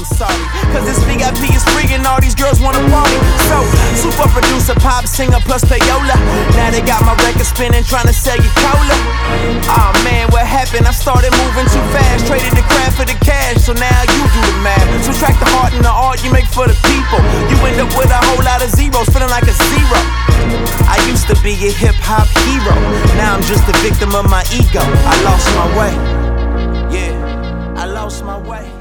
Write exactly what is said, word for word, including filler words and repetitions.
sorry. Cause this V I P is free and all these girls wanna party. So, super producer, pop singer plus payola. Now they got my record spinning, trying to sell you cola. Aw oh, man, what happened? I started moving too fast. Traded the craft for the cash, so now you do the math. Subtract the heart and the art you make for the people. You end up with a whole lot of zeros, feeling like a zero. I used to be a hip-hop hero. Now I'm just a victim of my ego. I lost my way. Yeah, I lost my way.